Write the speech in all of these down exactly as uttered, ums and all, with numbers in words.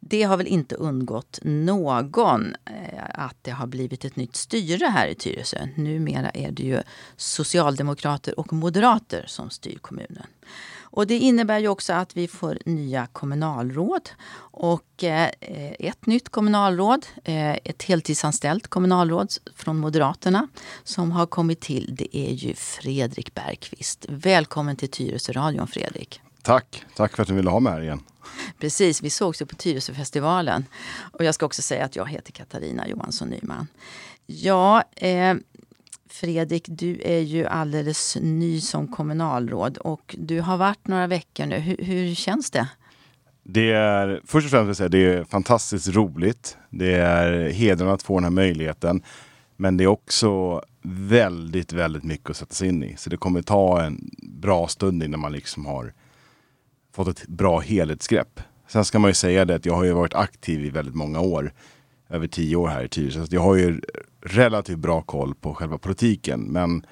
det har väl inte undgått någon eh, att det har blivit ett nytt styre här i Tyresö. Numera är det ju socialdemokrater och moderater som styr kommunen. Och det innebär ju också att vi får nya kommunalråd och eh, ett nytt kommunalråd, eh, ett heltidsanställt kommunalråd från Moderaterna som har kommit till. Det är ju Fredrik Bergqvist. Välkommen till Tyresö-radion, Fredrik. Tack, tack för att du ville ha mig här igen. Precis, vi sågs ju på Tyresöfestivalen. Och jag ska också säga att jag heter Katarina Johansson Nyman. Ja, eh, Fredrik, du är ju alldeles ny som kommunalråd och du har varit några veckor nu. Hur, hur känns det? Det är, först och främst vill jag säga, det är fantastiskt roligt. Det är hedrande att få den här möjligheten. Men det är också väldigt, väldigt mycket att sätta sig in i. Så det kommer ta en bra stund innan man liksom har fått ett bra helhetsgrepp. Sen ska man ju säga det att jag har ju varit aktiv i väldigt många år. Över tio år här i Tyresö. Så jag har ju relativt bra koll på själva politiken. Men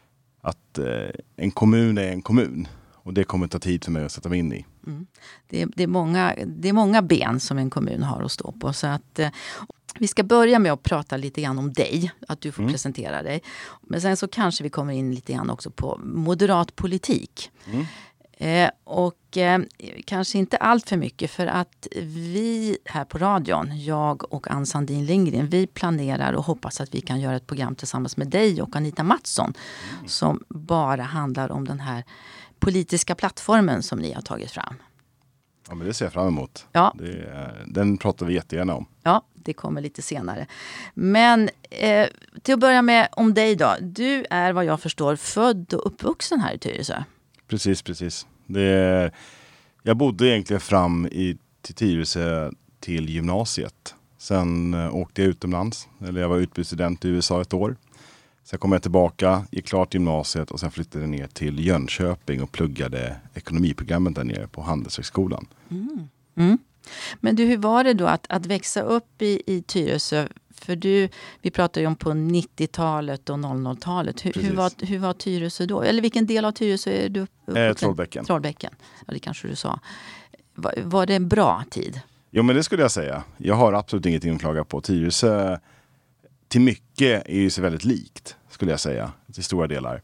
att eh, en kommun är en kommun. Och det kommer ta tid för mig att sätta mig in i. Mm. Det, är, det, är många, det är många ben som en kommun har att stå på. Så att, eh, vi ska börja med att prata lite grann om dig. Att du får mm. presentera dig. Men sen så kanske vi kommer in lite grann också på moderat politik. Mm. Eh, och eh, kanske inte allt för mycket för att vi här på radion, jag och Ann Sandin Lindgren, vi planerar och hoppas att vi kan göra ett program tillsammans med dig och Anita Mattsson mm. som bara handlar om den här politiska plattformen som ni har tagit fram. Ja, men det ser jag fram emot. Ja. Det är, den pratar vi jättegärna om. Ja, det kommer lite senare. Men eh, till att börja med om dig då. Du är vad jag förstår född och uppvuxen här i Tyresö. Precis, precis. Det är, jag bodde egentligen fram i, till Tyresö till gymnasiet. Sen äh, åkte jag utomlands. Eller jag var utbytesstudent i U S A ett år. Sen kom jag tillbaka, gick klart gymnasiet och sen flyttade jag ner till Jönköping och pluggade ekonomiprogrammet där nere på Handelshögskolan. Mm. Mm. Men du, hur var det då att, att växa upp i, i Tyresö? För du, vi pratade ju om på nittiotalet och noll noll-talet. Hur, hur, var, hur var Tyresö då? Eller vilken del av Tyresö är du uppvuxen? Eh, Trollbäcken. Trollbäcken, ja det kanske du sa. Var, var det en bra tid? Jo, men det skulle jag säga. Jag har absolut inget att klaga på. Tyresö till mycket är ju så väldigt likt, skulle jag säga. Till stora delar.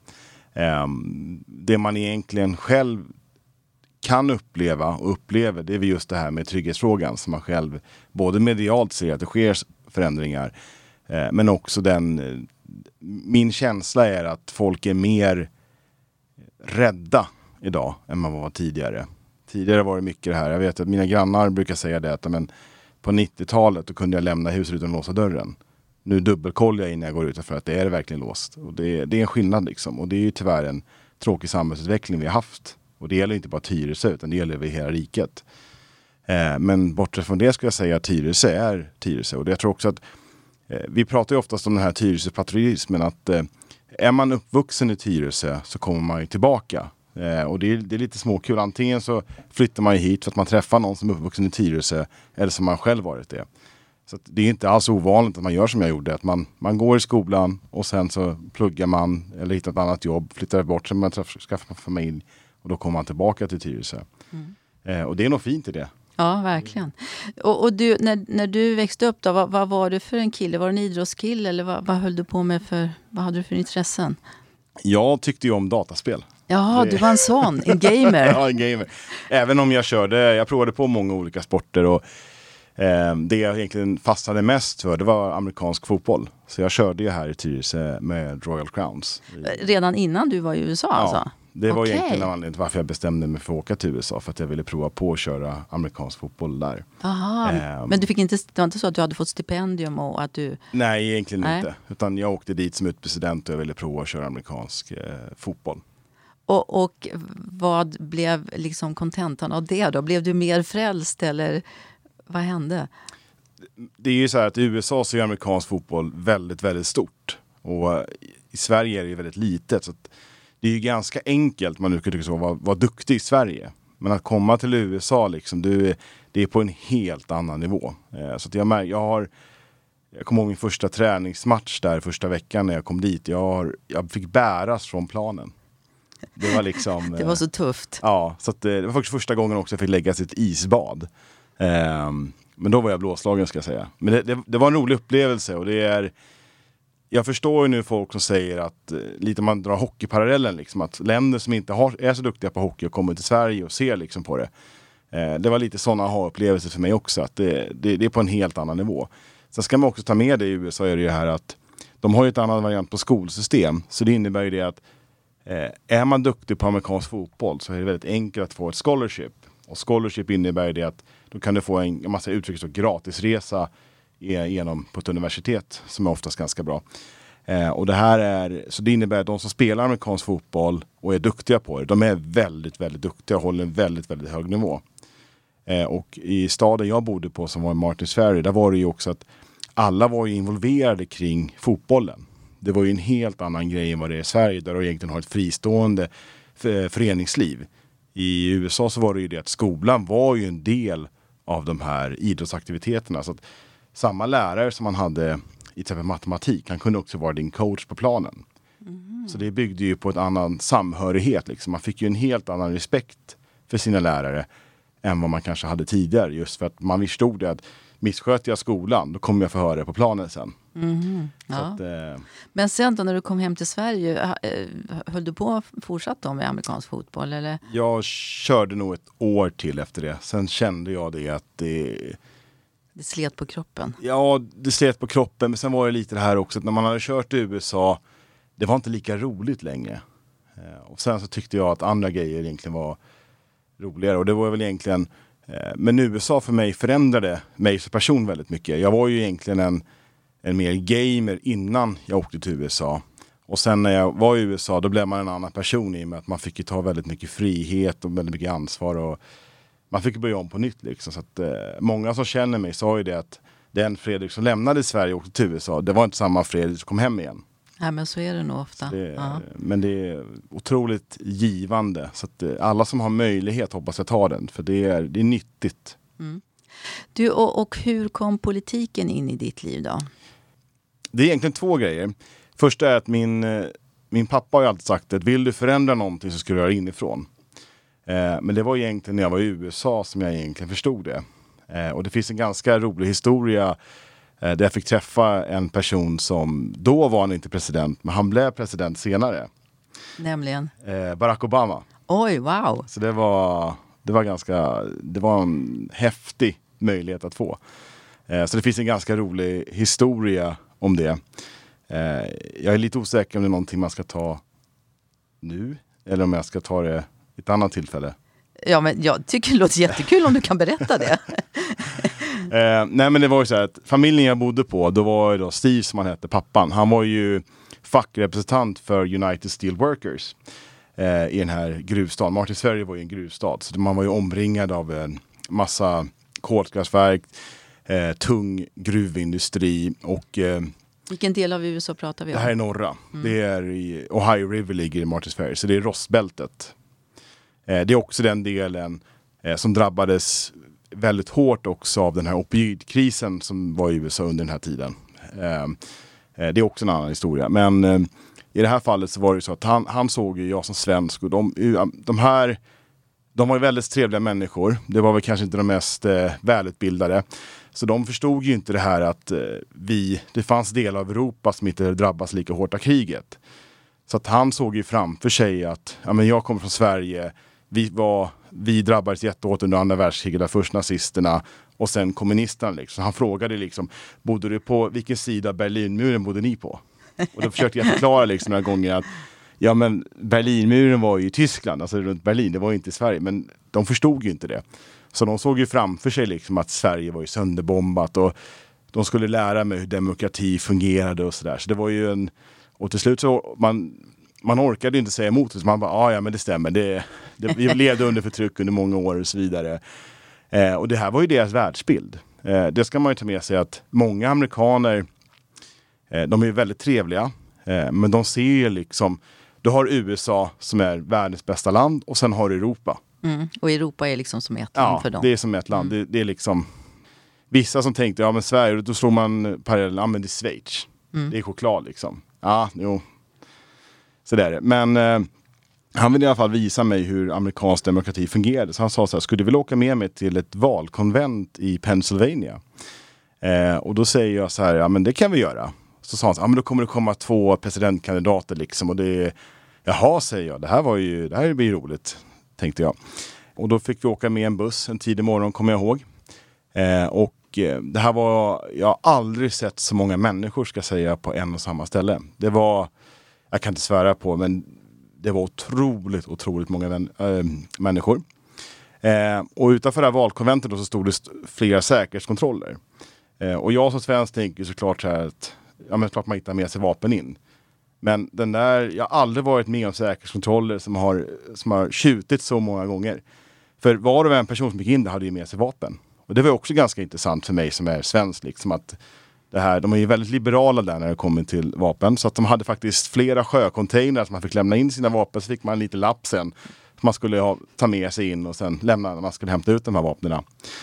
Um, det man egentligen själv kan uppleva och upplever, det är just det här med trygghetsfrågan som man själv både medialt ser att det sker förändringar. Eh, men också den, eh, min känsla är att folk är mer rädda idag än man var tidigare. Tidigare var det mycket det här. Jag vet att mina grannar brukar säga det att men, på nittiotalet då kunde jag lämna huset utan att låsa dörren. Nu dubbelkollar jag innan jag går ut för att det är verkligen låst. Och det, det är en skillnad liksom. Och det är ju tyvärr en tråkig samhällsutveckling vi har haft. Och det gäller inte bara Tyresö utan det gäller över hela riket. Eh, men bortsett från det ska jag säga att Tyresö är Tyresö. Och det, jag tror också att eh, vi pratar ju oftast om den här Tyresö-patriotismen att eh, är man uppvuxen i Tyresö så kommer man ju tillbaka. Eh, och det är, det är lite småkul. Antingen så flyttar man ju hit för att man träffar någon som är uppvuxen i Tyresö eller som man själv varit det. Så att det är inte alls ovanligt att man gör som jag gjorde. Att man, man går i skolan och sen så pluggar man eller hittar ett annat jobb, flyttar bort sig, man träffar, skaffar familj och då kommer man tillbaka till Tyresö. Mm. Eh, och det är nog fint i det. Ja, verkligen. Och, och du, när, när du växte upp då, vad, vad var du för en kille? Var du en idrottskille eller vad, vad höll du på med för, vad hade du för intressen? Jag tyckte ju om dataspel. Ja, det... du var en sån, en gamer. Ja, en gamer. Även om jag körde, jag provade på många olika sporter och eh, det jag egentligen fastnade mest för det var amerikansk fotboll. Så jag körde ju här i Tyresö med Royal Crowns. Redan innan du var i U S A ja. alltså? Det var okay. egentligen anledningen till varför jag bestämde mig för att åka till U S A. För att jag ville prova på att köra amerikansk fotboll där. Aha, um, men du fick inte, det var inte så att du hade fått stipendium och att du... Nej, egentligen nej. inte. Utan jag åkte dit som utbytesstudent och jag ville prova att köra amerikansk eh, fotboll. Och, och vad blev liksom kontentan av det då? Blev du mer frälst eller vad hände? Det är ju så här att i U S A så är amerikansk fotboll väldigt, väldigt stort. Och i Sverige är det ju väldigt litet. Så att det är ju ganska enkelt, man nu kan tycka så, vara var duktig i Sverige. Men att komma till U S A, liksom, du, det är på en helt annan nivå. Eh, så att jag, mär, jag har, jag kommer ihåg min första träningsmatch där första veckan när jag kom dit. Jag, har, jag fick bäras från planen. Det var liksom... det var så tufft. Eh, ja, så att, det var faktiskt första gången också jag fick lägga sitt isbad. Eh, Men då var jag blåslagen, ska jag säga. Men det, det, det var en rolig upplevelse, och det är... Jag förstår ju nu folk som säger att, lite man drar hockeyparallellen, liksom, att länder som inte har, är så duktiga på hockey och kommer till Sverige och ser liksom på det. Eh, det var lite sådana aha-upplevelser för mig också, att det, det, det är på en helt annan nivå. Sen ska man också ta med det, i U S A är det ju här att de har ju ett annat variant på skolsystem, så det innebär ju det att eh, är man duktig på amerikansk fotboll så är det väldigt enkelt att få ett scholarship. Och scholarship innebär ju det att då kan du få en, en massa uttryck som gratisresa genom på ett universitet, som är oftast ganska bra. Eh, och det här är, så det innebär att de som spelar amerikansk fotboll och är duktiga på det, de är väldigt, väldigt duktiga och håller en väldigt, väldigt hög nivå. Eh, och i staden jag bodde på, som var Martins Ferry, där var det ju också att alla var ju involverade kring fotbollen. Det var ju en helt annan grej än vad det är i Sverige, där de egentligen har ett fristående föreningsliv. I U S A så var det ju det att skolan var ju en del av de här idrottsaktiviteterna, så att samma lärare som man hade i till exempel matematik, han kunde också vara din coach på planen. Mm. Så det byggde ju på en annan samhörighet. Liksom. Man fick ju en helt annan respekt för sina lärare än vad man kanske hade tidigare. Just för att man förstod det att missköter jag skolan, då kommer jag få höra det på planen sen. Mm. Ja. Så att, eh... Men sen då när du kom hem till Sverige, höll du på fortsatt då med amerikansk fotboll? Eller? Jag körde nog ett år till efter det. Sen kände jag det att det... Det slet på kroppen. Ja, det slet på kroppen. Men sen var det lite det här också, att när man hade kört i U S A, det var inte lika roligt längre. Och sen så tyckte jag att andra grejer egentligen var roligare. Och det var väl egentligen... Men U S A för mig förändrade mig som person väldigt mycket. Jag var ju egentligen en, en mer gamer innan jag åkte till U S A. Och sen när jag var i U S A, då blev man en annan person, i och med att man fick ju ta väldigt mycket frihet och väldigt mycket ansvar, och man fick börja om på nytt liksom. Så att, eh, många som känner mig sa ju det att den Fredrik som lämnade Sverige och åkte till U S A, det var inte samma Fredrik som kom hem igen. Ja, men så är det nog ofta. Det, ja. Men det är otroligt givande. Så att eh, alla som har möjlighet hoppas jag tar den, för det är, det är nyttigt. Mm. Du, och, och hur kom politiken in i ditt liv då? Det är egentligen två grejer. Först är att min, min pappa har ju alltid sagt att vill du förändra någonting så ska du göra inifrån. Eh, men det var egentligen när jag var i U S A som jag egentligen förstod det. Eh, och det finns en ganska rolig historia eh, där jag fick träffa en person som då var han inte president, men han blev president senare. Nämligen? Eh, Barack Obama. Oj, wow! Så det var, det var ganska, det var en häftig möjlighet att få. Eh, så det finns en ganska rolig historia om det. Eh, jag är lite osäker om det är någonting man ska ta nu, eller om jag ska ta det ett annat tillfälle. Ja, men jag tycker det låter jättekul om du kan berätta det. eh, nej, men det var ju så här att familjen jag bodde på, då var ju då Steve, som han hette, pappan. Han var ju fackrepresentant för United Steelworkers eh, i den här gruvstaden. Martins Ferry var ju en gruvstad, så man var ju omringad av en massa kolkraftverk, eh, tung gruvindustri och... Eh, Vilken del av U S A pratar vi om? Det här är norra. Mm. Det är i Ohio River ligger i Martins Ferry, så det är rostbältet. Eh, det är också den delen eh, som drabbades väldigt hårt också av den här opioidkrisen som var i U S A under den här tiden. Eh, eh, det är också en annan historia. Men eh, i det här fallet så var det så att han, han såg ju jag som svensk, och de, de här, de var ju väldigt trevliga människor. Det var väl kanske inte de mest eh, välutbildade. Så de förstod ju inte det här att eh, vi, det fanns delar av Europa som inte drabbas lika hårt av kriget. Så att han såg ju framför sig att ja, men jag kommer från Sverige, vi, var, vi drabbades jättehårt under andra världskriget, där först nazisterna och sen kommunisterna. Liksom. Han frågade liksom, bodde du på vilken sida Berlinmuren bodde ni på? Och då försökte jag förklara liksom några gånger att ja, men Berlinmuren var ju i Tyskland, alltså runt Berlin, det var ju inte i Sverige, men de förstod ju inte det. Så de såg ju framför sig liksom att Sverige var ju sönderbombat, och de skulle lära mig hur demokrati fungerade och sådär. Så det var ju en... Och till slut så... Man, man orkade ju inte säga emot det. Så man bara, ah, ja men det stämmer. Det, det, vi levde under förtryck under många år och så vidare. Eh, och det här var ju deras världsbild. Eh, det ska man ju ta med sig att många amerikaner, eh, de är ju väldigt trevliga. Eh, men de ser ju liksom... Du har U S A som är världens bästa land, och sen har du Europa. Mm. Och Europa är liksom som ett land ja, för dem. Ja, det är som ett land. Mm. Det, det är liksom... Vissa som tänkte, ja men Sverige, då slår man parallellen, ja men det är Schweiz. Mm. Det är choklad liksom. Ja, jo. Så där är det. Men, han ville i alla fall visa mig hur amerikansk demokrati fungerade. Så han sa så här, skulle du vilja åka med mig till ett valkonvent i Pennsylvania? Eh, och då säger jag så här, ja men det kan vi göra. Så sa han så här, ja men då kommer det komma två presidentkandidater liksom. Och det, jaha säger jag, det här var ju, det här blir ju roligt, tänkte jag. Och då fick vi åka med en buss en tidig morgon, kommer jag ihåg. Eh, och eh, det här var, jag har aldrig sett så många människor ska säga på en och samma ställe. Det var, jag kan inte svära på, men det var otroligt, otroligt många vän, äh, människor. Eh, och utanför det här valkonventet då så stod det st- flera säkerhetskontroller. Eh, och jag som svensk tänker såklart så här att ja, men klart man hittar med sig vapen in. Men den där, jag har aldrig varit med om säkerhetskontroller som har, som har tjutit så många gånger. För var och en person som gick in där hade ju med sig vapen. Och det var också ganska intressant för mig som är svensk. Liksom att det här, de är ju väldigt liberala där när det kommer till vapen. Så att de hade faktiskt flera sjöcontainrar som man fick lämna in sina vapen. Så fick man en liten lapp sen som man skulle ha, ta med sig in och sen lämna när man skulle hämta ut de här vapnen.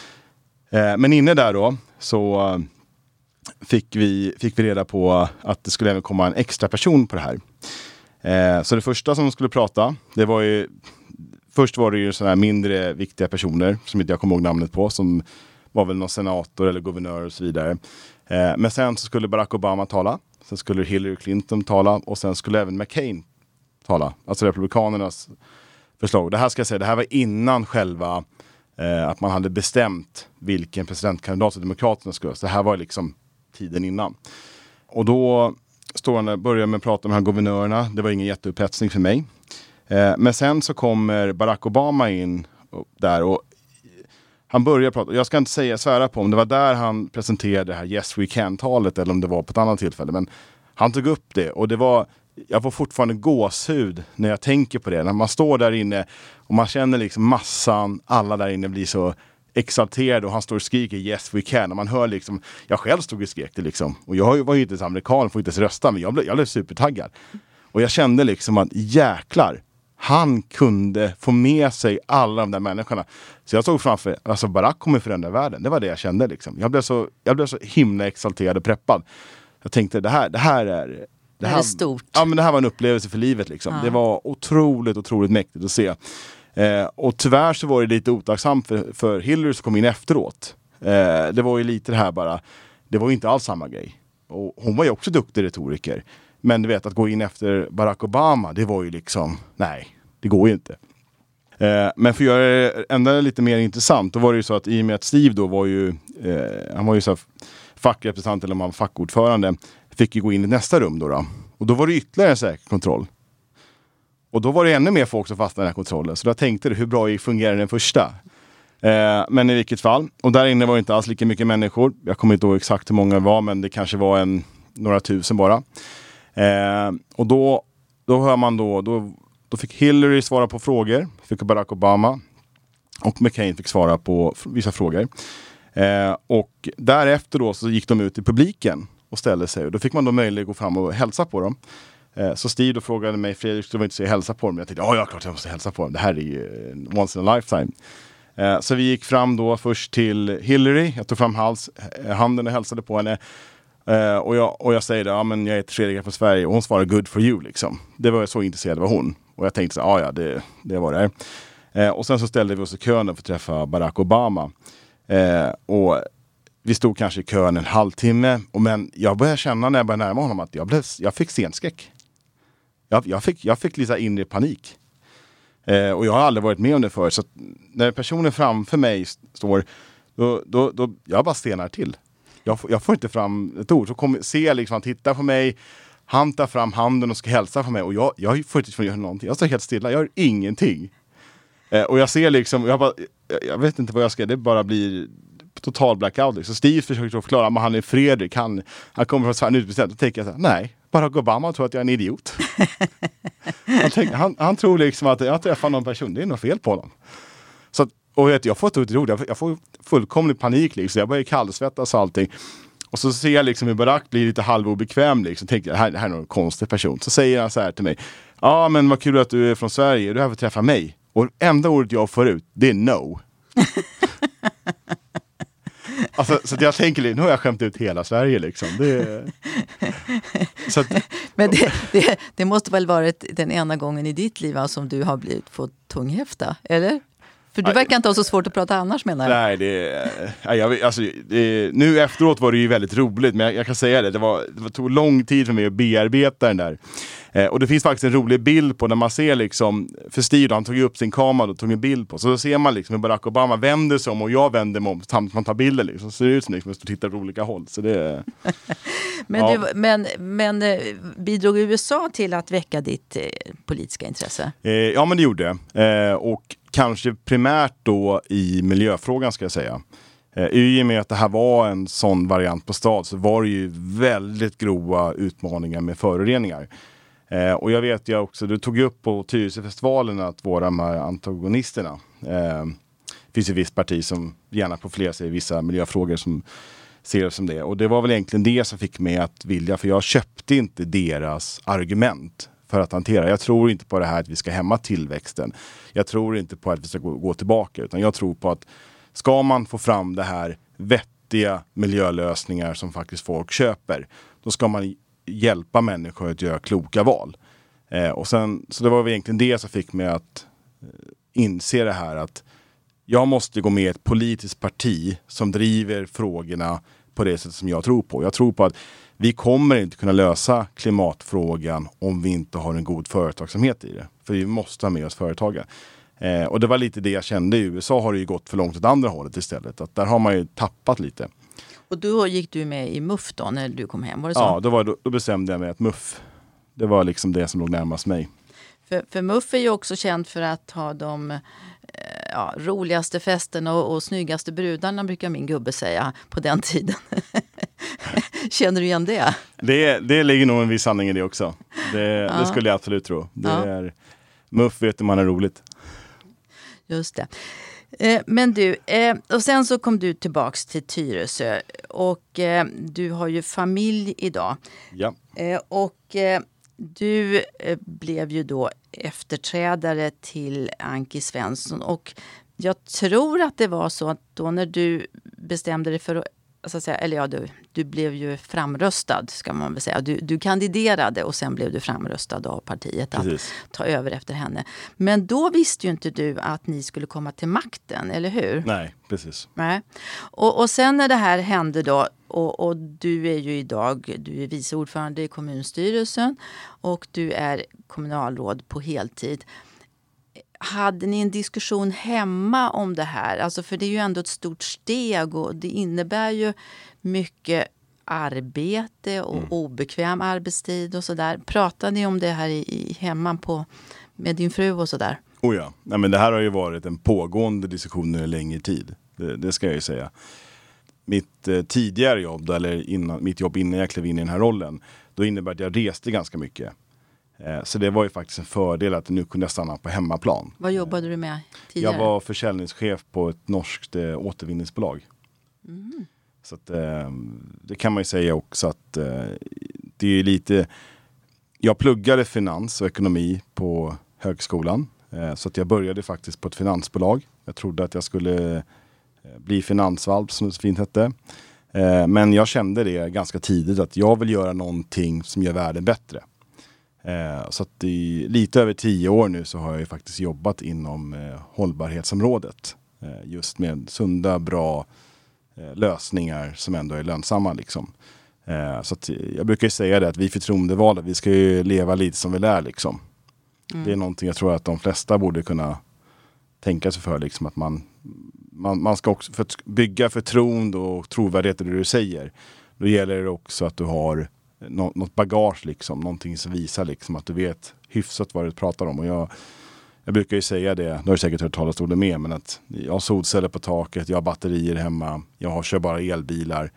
Eh, men inne där då så eh, fick, vi, fick vi reda på att det skulle även komma en extra person på det här. Eh, så det första som skulle prata, det var ju först var det ju sådana här mindre viktiga personer som inte jag kommer ihåg namnet på, som var väl någon senator eller guvernör och så vidare. Eh, men sen så skulle Barack Obama tala, sen skulle Hillary Clinton tala och sen skulle även McCain tala, alltså republikanernas förslag. Det här ska jag säga, det här var innan själva eh, att man hade bestämt vilken presidentkandidat som demokraterna skulle. Så det här var liksom tiden innan. Och då står han och börjar med att prata med de här guvernörerna. Det var ingen jätteupphetsning för mig. Eh, men sen så kommer Barack Obama in och, där och han börjar prata. Jag ska inte säga svära på om det var där han presenterade det här Yes We Can-talet eller om det var på ett annat tillfälle. Men han tog upp det och det var, jag får fortfarande gåshud när jag tänker på det. När man står där inne och man känner liksom massan, alla där inne blir så exalterade och han står och skriker Yes We Can. Och man hör liksom, jag själv stod och skrek det liksom. Och jag var ju inte ens amerikan, får inte ens rösta, men jag blev, jag blev supertaggad. Och jag kände liksom att jäklar, han kunde få med sig alla de där människorna. Så jag såg framför, alltså Barack kommer förändra världen. Det var det jag kände liksom. Jag blev så, jag blev så himla exalterad och preppad. Jag tänkte, det här, det här är... Det, det här är stort. Ja, men det här var en upplevelse för livet liksom. Ja. Det var otroligt, otroligt mäktigt att se. Eh, och tyvärr så var det lite otacksamt för, för Hillary som kom in efteråt. Eh, det var ju lite det här bara, det var ju inte alls samma grej. Och hon var ju också duktig retoriker. Men du vet, att gå in efter Barack Obama, det var ju liksom, nej, det går ju inte. Eh, men för att göra det ända lite mer intressant, då var det ju så att i och med att Steve då var ju, eh, han var ju så här fackrepresentant eller man fackordförande, fick ju gå in i nästa rum då, då. Och då var det ytterligare en säkerhetskontroll. Och då var det ännu mer folk som fastnade i den här kontrollen. Så då tänkte du, hur bra fungerar den första? Eh, men i vilket fall. Och där inne var det inte alls lika mycket människor. Jag kommer inte ihåg exakt hur många det var, men det kanske var en, några tusen bara. Eh, och då, då hör man då, då, då fick Hillary svara på frågor. Fick Barack Obama. Och McCain fick svara på vissa frågor. Eh, och därefter då så gick de ut i publiken och ställde sig. Och då fick man då möjlighet att gå fram och hälsa på dem. Så Steve då frågade mig, Fredrik, skulle du inte säga hälsa på dem? Jag tänkte, ja, ja, klart jag måste hälsa på dem. Det här är ju once in a lifetime. Så vi gick fram då först till Hillary. Jag tog fram hals, handen och hälsade på henne. Och jag, och jag säger, ja men jag heter Fredrik från Sverige. Och hon svarade, good for you liksom. Det var så intresserad var hon. Och jag tänkte så, ja ja, det, det var det här. Och sen så ställde vi oss i kön för att träffa Barack Obama. Och vi stod kanske i kön en halvtimme. Och men jag började känna när jag började närma honom att jag, blev, jag fick scenskräck. Jag, jag, fick, jag fick lite inre panik. Eh, och jag har aldrig varit med om det förr. Så när personen framför mig står, då, då, då jag bara stenar till. Jag, jag får inte fram ett ord. Så kommer, ser jag liksom, han tittar på mig, han tar fram handen och ska hälsa på mig. Och jag, jag får inte göra någonting. Jag står helt stilla, jag gör ingenting. Eh, och jag ser liksom, jag, bara, jag, jag vet inte vad jag ska, det bara blir total blackout. Liksom. Steve försöker förklara, men han är Fredrik, han, han kommer från Sverige utbestämt. Då tänker jag så här, nej. Barack Obama tror att jag är en idiot. han, tänker, han, han tror liksom att jag träffar någon person, det är något fel på honom. Så att, och vet, jag får inte ut jag, jag får fullkomlig panik liksom. Jag börjar kallsvettas och allting. Och så ser jag liksom hur Barack blir lite halvobekväm liksom. Tänker jag, det här, det här är någon konstig person. Så säger han så här till mig, ja men vad kul att du är från Sverige, du är här för att träffa mig. Och enda ordet jag får ut, det är no. Alltså, så att jag tänker, nu har jag skämt ut hela Sverige liksom. Det, så att, Men det, det, det måste väl varit den ena gången i ditt liv som du har blivit fått tunghäfta, eller? För du verkar inte ha så svårt att prata annars, menar jag. Nej, det, nej jag, alltså, det, nu efteråt var det ju väldigt roligt, men jag, jag kan säga det, det, var, det tog lång tid för mig att bearbeta den där. Eh, och det finns faktiskt en rolig bild på när man ser liksom, för Steve, han tog upp sin kamera och tog en bild på, så då ser man liksom hur Barack Obama vänder sig om och jag vänder mig om samtidigt som man tar bilder liksom, så ser det ut som liksom, att tittar på olika håll. Så det, men, ja. du, men, men bidrog U S A till att väcka ditt eh, politiska intresse? Eh, ja, men det gjorde eh, och kanske primärt då i miljöfrågan ska jag säga. Eh, I och med att det här var en sån variant på stad så var det ju väldigt grova utmaningar med föroreningar. Eh, och jag vet ju också, du tog ju upp på Tyresöfestivalen att våra de här antagonisterna. Eh, det finns ju ett visst parti som gärna profilerar sig i vissa miljöfrågor som ser det som det. Och det var väl egentligen det som fick mig att vilja, för jag köpte inte deras argument för att hantera. Jag tror inte på det här att vi ska hämma tillväxten. Jag tror inte på att vi ska gå, gå tillbaka, utan jag tror på att ska man få fram det här vettiga miljölösningar som faktiskt folk köper, då ska man hjälpa människor att göra kloka val. Eh, och sen, så det var väl egentligen det som fick mig att eh, inse det här att jag måste gå med i ett politiskt parti som driver frågorna på det sätt som jag tror på. Jag tror på att vi kommer inte kunna lösa klimatfrågan om vi inte har en god företagsamhet i det. För vi måste ha med oss företagen. Eh, och det var lite det jag kände. I U S A har det ju gått för långt åt andra hållet istället. Att där har man ju tappat lite. Och då gick du med i M U F då när du kom hem, var det så? Ja, då, var, då, då bestämde jag mig att M U F, det var liksom det som låg närmast mig. För, för M U F är ju också känd för att ha de eh, ja, roligaste festerna och, och snyggaste brudarna, brukar min gubbe säga på den tiden. Känner du igen det? Det, det ligger nog en viss sanning i det också. Det, ja. det skulle jag absolut tro. Det ja. är, M U F vet man är roligt. Just det. Eh, men du, eh, och sen så kom du tillbaks till Tyresö och eh, du har ju familj idag. Ja. Eh, och eh, du eh, blev ju då efterträdare till Anki Svensson, och jag tror att det var så att då när du bestämde dig för att, så att säga, eller ja, du, du blev ju framröstad, ska man väl säga. Du, du kandiderade och sen blev du framröstad av partiet att Precis. ta över efter henne. Men då visste ju inte du att ni skulle komma till makten, eller hur? Nej, precis. Nej. Och, och sen när det här hände då, och, och du är ju idag, du är vice ordförande i kommunstyrelsen och du är kommunalråd på heltid. Hade ni en diskussion hemma om det här? Alltså, för det är ju ändå ett stort steg och det innebär ju mycket arbete och mm. obekväm arbetstid och sådär. Pratade ni om det här i, i hemma på, med din fru och sådär? Oh ja, nej, men det här har ju varit en pågående diskussion under en längre tid. Det, det ska jag ju säga. Mitt eh, tidigare jobb, då, eller innan, mitt jobb innan jag klev in i den här rollen, då innebär att jag reste ganska mycket. Så det var ju faktiskt en fördel att nu kunde jag stanna på hemmaplan. Vad jobbade du med tidigare? Jag var försäljningschef på ett norskt eh, återvinningsbolag. Mm. Så att, eh, det kan man ju säga också att eh, det är lite... Jag pluggade finans och ekonomi på högskolan. Eh, så att jag började faktiskt på ett finansbolag. Jag trodde att jag skulle eh, bli finansvalp, som det så fint hette. Eh, men jag kände det ganska tidigt att jag vill göra någonting som gör världen bättre. Eh, så att i lite över tio år nu så har jag ju faktiskt jobbat inom eh, hållbarhetsområdet. Eh, just med sunda, bra eh, lösningar som ändå är lönsamma liksom. Eh, så att jag brukar ju säga det att vi förtroendevalda, vi ska ju leva lite som vi lär liksom. Mm. Det är någonting jag tror att de flesta borde kunna tänka sig för liksom, att man, man, man ska också för att bygga förtroende och trovärdighet i det du säger. Då gäller det också att du har något bagage liksom, någonting som visar liksom att du vet hyfsat vad du pratar om. Och jag, jag brukar ju säga det, nu har du säkert hört talas om det med, men att jag har solceller på taket, jag har batterier hemma, jag har kör bara elbilar.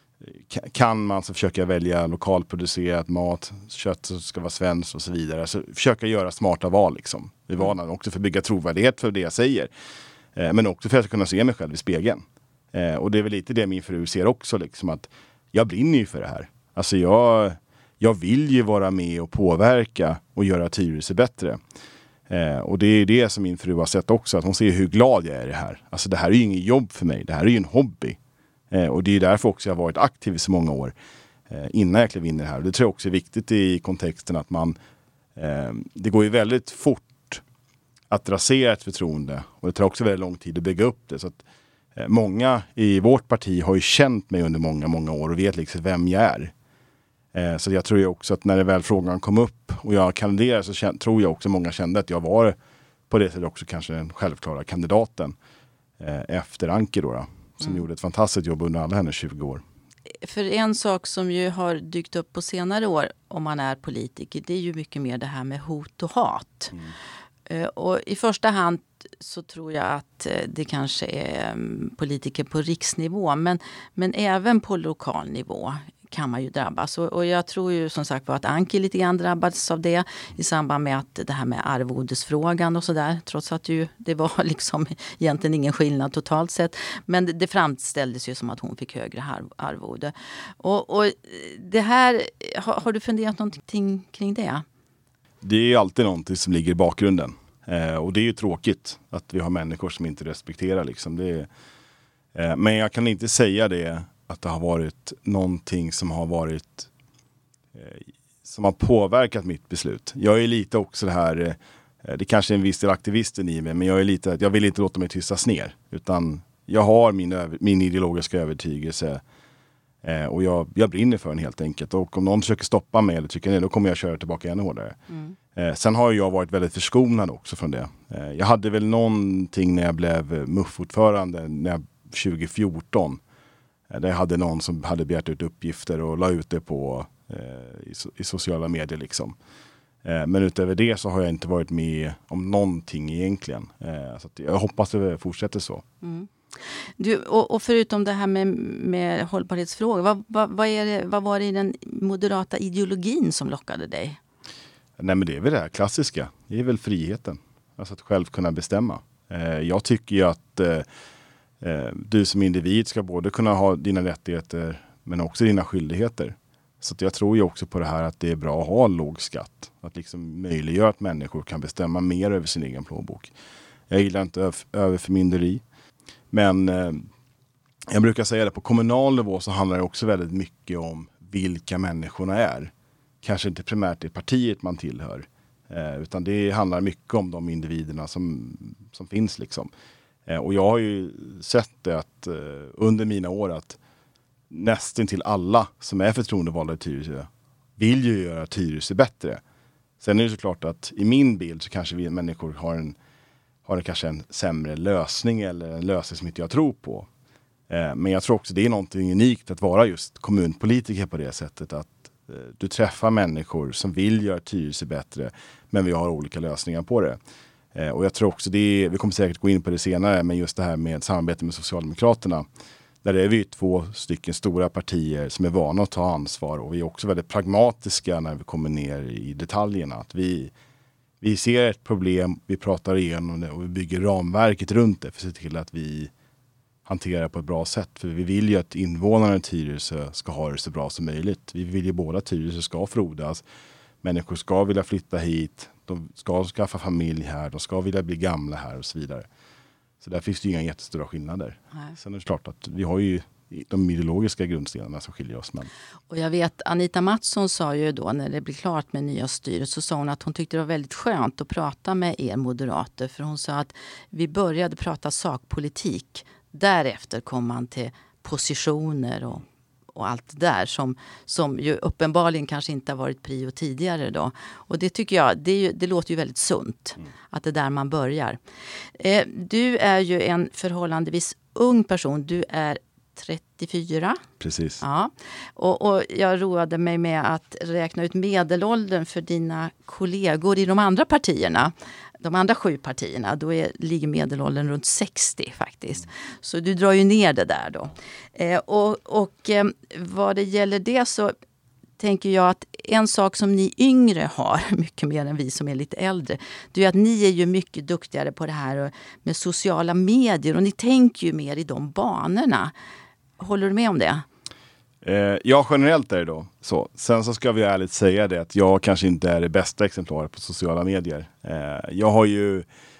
Kan man så försöka välja lokalproducerat mat, kött som ska vara svenskt och så vidare. Så försöka göra smarta val liksom. Vi varnar också för att bygga trovärdighet för det jag säger. Eh, men också för att kunna se mig själv i spegeln. Eh, och det är väl lite det min fru ser också liksom, att jag brinner ju för det här. Alltså jag, jag vill ju vara med och påverka och göra Tyresö bättre. Eh, och det är det som min fru har sett också. Att hon ser hur glad jag är i det här. Alltså det här är ju ingen jobb för mig. Det här är ju en hobby. Eh, och det är därför också jag har varit aktiv i så många år eh, innan jag klev in i det här. Och det tror jag också är viktigt i kontexten att man, eh, det går ju väldigt fort att rasera ett förtroende. Och det tar också väldigt lång tid att bygga upp det. Så att eh, många i vårt parti har ju känt mig under många, många år och vet liksom vem jag är. Eh, så jag tror ju också att när det väl frågan kom upp och jag kandiderade så kän- tror jag också många kände att jag var på det sättet också kanske den självklara kandidaten eh, efter Anki då, då som mm. gjorde ett fantastiskt jobb under alla hennes tjugo år. För en sak som ju har dykt upp på senare år om man är politiker, det är ju mycket mer det här med hot och hat. Mm. Eh, och i första hand så tror jag att det kanske är politiker på riksnivå, men, men även på lokal nivå kan man ju drabbas. Och, och jag tror ju som sagt var att Anki lite grann drabbades av det i samband med att det här med arvodesfrågan och sådär. Trots att ju, det var liksom egentligen ingen skillnad totalt sett. Men det, det framställdes ju som att hon fick högre arv, arvode. Och, och det här, har, har du funderat någonting kring det? Det är ju alltid någonting som ligger i bakgrunden. Eh, och det är ju tråkigt att vi har människor som inte respekterar liksom. Det är, eh, men jag kan inte säga det att det har varit någonting som har varit eh, som har påverkat mitt beslut. Jag är lite också det här, eh, det kanske är en viss del aktivisten i mig, men jag är lite att jag vill inte låta mig tystas ner, utan jag har min, över, min ideologiska övertygelse eh, och jag, jag brinner för den helt enkelt. Och om någon försöker stoppa mig eller trycka ner, då kommer jag köra tillbaka ännu hårdare. Mm. Eh, sen har jag varit väldigt förskonad också från det. Eh, jag hade väl någonting när jag blev M U F-ordförande när jag, tjugo fjorton. Det hade någon som hade begärt ut uppgifter och la ut det på eh, i, i sociala medier liksom. Eh, men utöver det så har jag inte varit med om någonting egentligen. Eh, så att jag hoppas det fortsätter så. Mm. Du, och, och förutom det här med, med hållbarhetsfrågor, vad, vad, vad, är det, vad var det i den moderata ideologin som lockade dig? Nej, men det är väl det här klassiska. Det är väl friheten. Alltså att själv kunna bestämma. Eh, jag tycker ju att eh, du som individ ska både kunna ha dina rättigheter men också dina skyldigheter. Så att jag tror ju också på det här att det är bra att ha låg skatt. Att liksom möjliggöra att människor kan bestämma mer över sin egen plånbok. Jag gillar inte öv- överförmynderi. Men eh, jag brukar säga det, på kommunal nivå så handlar det också väldigt mycket om vilka människorna är. Kanske inte primärt det partiet man tillhör. Eh, utan det handlar mycket om de individerna som, som finns liksom. Och jag har ju sett det att eh, under mina år att nästan till alla som är förtroendevalda i Tyresö vill ju göra Tyresö bättre. Sen är det såklart att i min bild så kanske vi människor har en, har en, kanske en sämre lösning eller en lösning som inte jag tror på. Eh, men jag tror också det är någonting unikt att vara just kommunpolitiker på det sättet att eh, du träffar människor som vill göra Tyresö bättre, men vi har olika lösningar på det. Eh, och jag tror också det är, vi kommer säkert gå in på det senare, men just det här med samarbete med Socialdemokraterna. Där är vi två stycken stora partier som är vana att ta ansvar, och vi är också väldigt pragmatiska när vi kommer ner i detaljerna. Att vi, vi ser ett problem, vi pratar igenom det och vi bygger ramverket runt det för att se till att vi hanterar på ett bra sätt. För vi vill ju att invånarna i Tyresö ska ha det så bra som möjligt. Vi vill ju båda att Tyresö ska frodas. Människor ska vilja flytta hit. De ska skaffa familj här. De ska vilja bli gamla här och så vidare. Så där finns det ju inga jättestora skillnader. Nej. Sen är det klart att vi har ju de ideologiska grundstenarna som skiljer oss. Men... Och jag vet, Anita Mattsson sa ju då när det blev klart med nya styret, så sa hon att hon tyckte det var väldigt skönt att prata med er moderater. För hon sa att vi började prata sakpolitik. Därefter kom man till positioner och, och allt det där som, som ju uppenbarligen kanske inte har varit prio tidigare då. Och det tycker jag, det, är ju, det låter ju väldigt sunt mm. att det är där man börjar. Eh, du är ju en förhållandevis ung person. Du är trettiofyra. Precis. Ja. Och, och jag roade mig med att räkna ut medelåldern för dina kollegor i de andra partierna. De andra sju partierna, då är, ligger medelåldern runt sextio faktiskt. Mm. Så du drar ju ner det där då. Eh, och och eh, vad det gäller det så tänker jag att en sak som ni yngre har, mycket mer än vi som är lite äldre, det är att ni är ju mycket duktigare på det här med sociala medier. Och ni tänker ju mer i de banorna. Håller du med om det? Eh, ja, generellt är det då så. Sen så ska vi ärligt säga det att jag kanske inte är det bästa exemplaret på sociala medier. Eh, jag har ju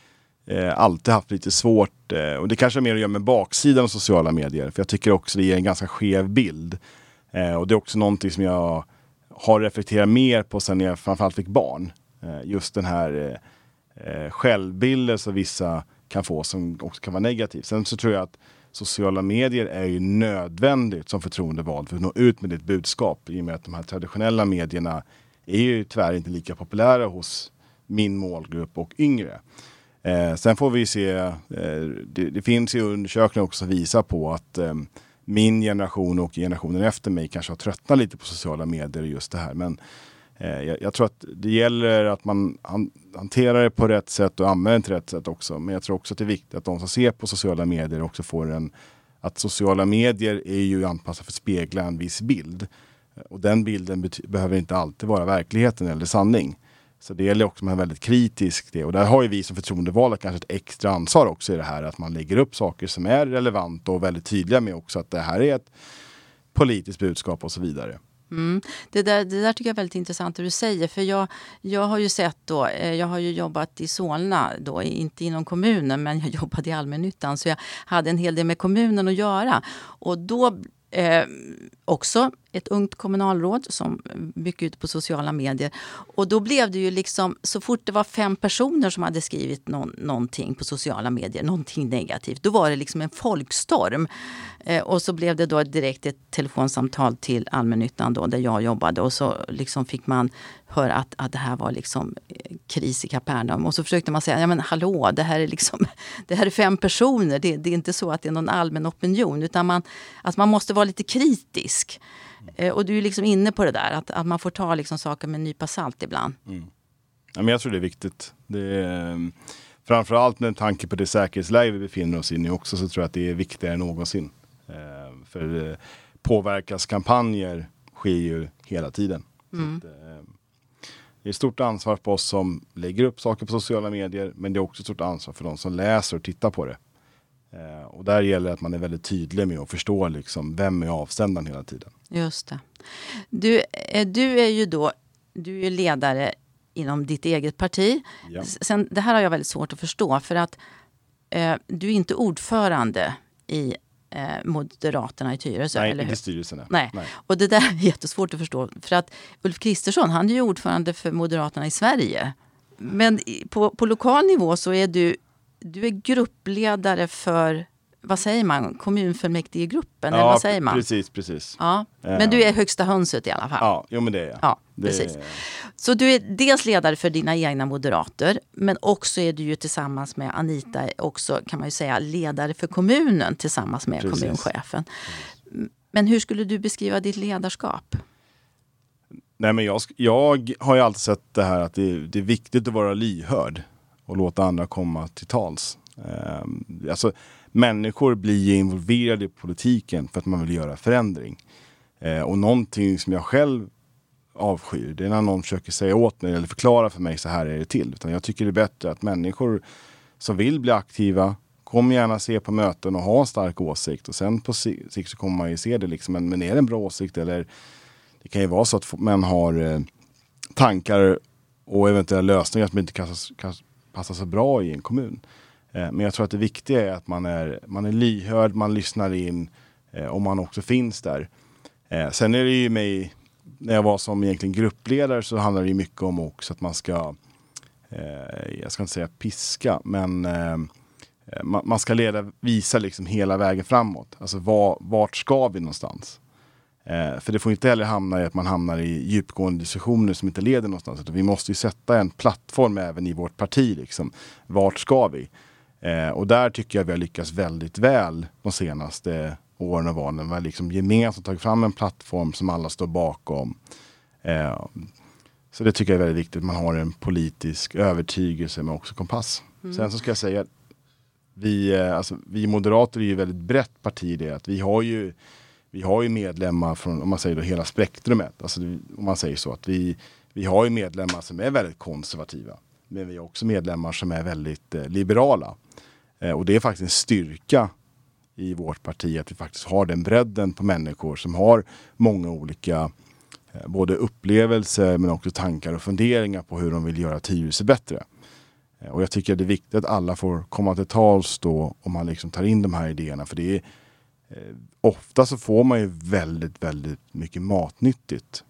eh, alltid haft lite svårt, eh, och det kanske är mer att göra med baksidan av sociala medier, för jag tycker också det ger en ganska skev bild. Eh, och det är också någonting som jag har reflekterat mer på sen jag framförallt fick barn. Eh, just den här eh, självbilden som vissa kan få som också kan vara negativ. Sen så tror jag att sociala medier är ju nödvändigt som förtroendevald för att nå ut med ditt budskap, i och med att de här traditionella medierna är ju tyvärr inte lika populära hos min målgrupp och yngre. Eh, sen får vi se, eh, det, det finns ju undersökningar också som visar på att eh, min generation och generationen efter mig kanske har tröttnat lite på sociala medier och just det här. Men eh, jag, jag tror att det gäller att man han, hanterar det på rätt sätt och använder det på rätt sätt också. Men jag tror också att det är viktigt att de som ser på sociala medier också får en, att sociala medier är ju anpassade för att spegla en viss bild. Och den bilden bety- behöver inte alltid vara verkligheten eller sanning. Så det gäller också att man är väldigt kritisk det. Och där har ju vi som förtroendevalda kanske ett extra ansvar också i det här. Att man lägger upp saker som är relevanta och väldigt tydliga med också att det här är ett politiskt budskap och så vidare. Mm. Det, där, det där tycker jag är väldigt intressant det du säger. För jag, jag har ju sett då, jag har ju jobbat i Solna då, inte inom kommunen, men jag jobbade i allmännyttan. Så jag hade en hel del med kommunen att göra. Och då eh, också ett ungt kommunalråd som mycket ute på sociala medier. Och då blev det ju liksom, så fort det var fem personer som hade skrivit någon, någonting på sociala medier, någonting negativt, då var det liksom en folkstorm. Eh, och så blev det då direkt ett telefonsamtal till allmännyttan då, där jag jobbade. Och så liksom fick man höra att, att det här var liksom kris i Kapernaum. Och så försökte man säga, ja men hallå, det här är liksom, det här är fem personer. Det, det är inte så att det är någon allmän opinion, utan man, att man måste vara lite kritisk. Och du är liksom inne på det där, att, att man får ta liksom saker med en nypa salt ibland. Mm. Ja, men jag tror det är viktigt. Det är, framförallt med tanke på det säkerhetsläge vi befinner oss i nu också, så tror jag att det är viktigare än någonsin. Eh, för eh, påverkanskampanjer sker ju hela tiden. Mm. Så att, eh, det är ett stort ansvar på oss som lägger upp saker på sociala medier, men det är också ett stort ansvar för de som läser och tittar på det. Eh, och där gäller det att man är väldigt tydlig med att förstå liksom, vem är avsändaren hela tiden. Just det. Du, du är ju då, du är ledare inom ditt eget parti. Ja. Sen, det här har jag väldigt svårt att förstå, för att eh, du är inte ordförande i eh, Moderaterna i Tyresö. Nej, eller hur? inte styrelsen. Nej. Nej, och det där är jättesvårt att förstå. För att Ulf Kristersson, han är ju ordförande för Moderaterna i Sverige. Men på, på lokal nivå så är du, du är gruppledare för, vad säger man, kommunfullmäktigegruppen, ja, eller vad säger man? precis, precis. Ja, men du är högsta hönset i alla fall. Ja, jo, men det är jag. Ja, det precis. Är... Så du är dels ledare för dina egna moderater, men också är du ju tillsammans med Anita också, kan man ju säga, ledare för kommunen tillsammans med precis. kommunchefen. Men hur skulle du beskriva ditt ledarskap? Nej, men jag, jag har ju alltid sett det här att det, det är viktigt att vara lyhörd och låta andra komma till tals. Eh, alltså, människor blir ju involverade i politiken för att man vill göra förändring. Eh, och någonting som jag själv avskyr, det är när någon försöker säga åt mig eller förklara för mig så här är det till. Utan jag tycker det är bättre att människor som vill bli aktiva, kommer gärna se på möten och ha en stark åsikt. Och sen på sikt så kommer man ju se det liksom, men, men är det en bra åsikt, eller det kan ju vara så att man har eh, tankar och eventuella lösningar som inte kan, kan passa så bra i en kommun. Eh, men jag tror att det viktiga är att man är, man är lyhörd, man lyssnar in eh, och man också finns där. Eh, sen är det ju mig, när jag var som egentligen gruppledare, så handlar det ju mycket om också att man ska, eh, jag ska inte säga piska, men eh, man, man ska leda, visa liksom hela vägen framåt. Alltså var, vart ska vi någonstans? Eh, för det får inte heller hamna i att man hamnar i djupgående diskussioner som inte leder någonstans. Utan vi måste ju sätta en plattform även i vårt parti. Liksom. Vart ska vi? Eh, och där tycker jag vi har lyckats väldigt väl de senaste åren och valen. Vi har liksom gemensamt tagit fram en plattform som alla står bakom. Eh, så det tycker jag är väldigt viktigt. Att man har en politisk övertygelse men också kompass. Mm. Sen så ska jag säga att vi, alltså, vi moderater är ju väldigt brett parti i det. Att vi har ju Vi har ju medlemmar från, om man säger då, hela spektrumet. Alltså, om man säger så, att vi, vi har ju medlemmar som är väldigt konservativa. Men vi har också medlemmar som är väldigt eh, liberala. Eh, och det är faktiskt en styrka i vårt parti att vi faktiskt har den bredden på människor som har många olika eh, både upplevelser men också tankar och funderingar på hur de vill göra Tyresö bättre. Och jag tycker det är viktigt att alla får komma till tals då om man liksom tar in de här idéerna. För det är, eh, ofta så får man ju väldigt, väldigt mycket matnyttigt.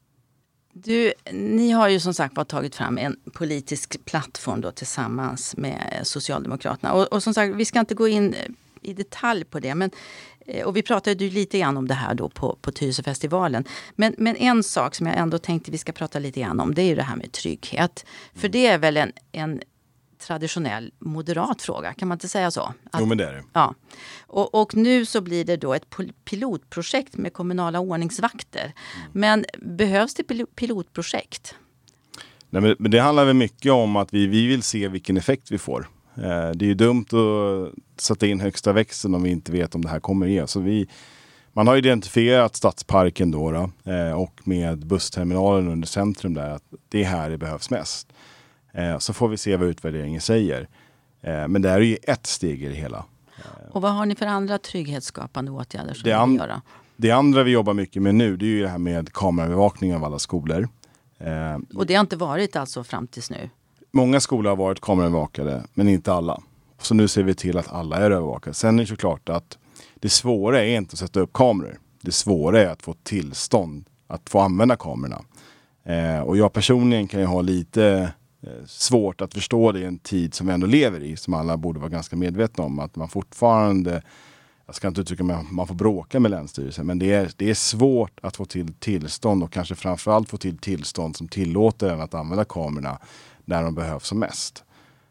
Du, ni har ju som sagt var tagit fram en politisk plattform då tillsammans med Socialdemokraterna. Och, och som sagt, vi ska inte gå in i detalj på det. Men, och vi pratade ju lite grann om det här då på, på Tyresöfestivalen. Men, men en sak som jag ändå tänkte vi ska prata lite grann om, det är ju det här med trygghet. För det är väl en, en traditionell moderat fråga, kan man inte säga så? Att, jo, men det är det. Ja. Och, och nu så blir det då ett pilotprojekt med kommunala ordningsvakter. Mm. Men behövs det pilotprojekt? Nej, men, men det handlar väl mycket om att vi, vi vill se vilken effekt vi får. Eh, det är ju dumt att sätta in högsta växeln om vi inte vet om det här kommer ge. Så vi, man har identifierat Stadsparken då, då eh, och med bussterminalen under centrum där att det är här det behövs mest. Eh, så får vi se vad utvärderingen säger. Eh, men det är ju ett steg i det hela. Eh, och vad har ni för andra trygghetsskapande åtgärder som det ni vill göra? Det andra vi jobbar mycket med nu, det är ju det här med kameraövervakning av alla skolor. Eh, och det har inte varit alltså fram tills nu? Många skolor har varit kameraövervakade, men inte alla. Så nu ser vi till att alla är övervakade. Sen är det såklart att det svåra är inte att sätta upp kameror. Det svåra är att få tillstånd att få använda kamerorna. Eh, och jag personligen kan ju ha lite svårt att förstå det i en tid som vi ändå lever i, som alla borde vara ganska medvetna om, att man fortfarande, jag ska inte uttrycka mig, man får bråka med Länsstyrelsen, men det är, det är svårt att få till tillstånd och kanske framförallt få till tillstånd som tillåter en att använda kamerorna när de behövs som mest.